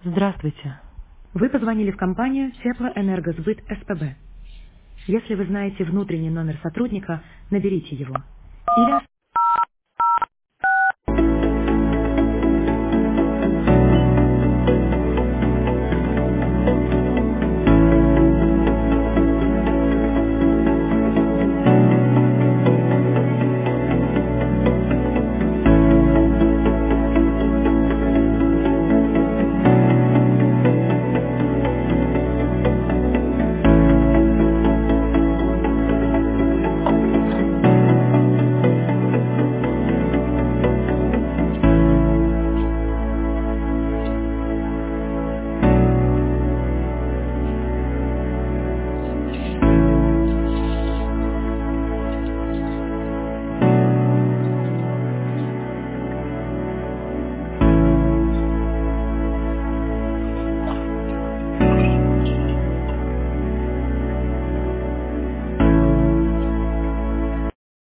Здравствуйте. Вы позвонили в компанию Теплоэнергосбыт СПБ. Если вы знаете внутренний номер сотрудника, наберите его. Или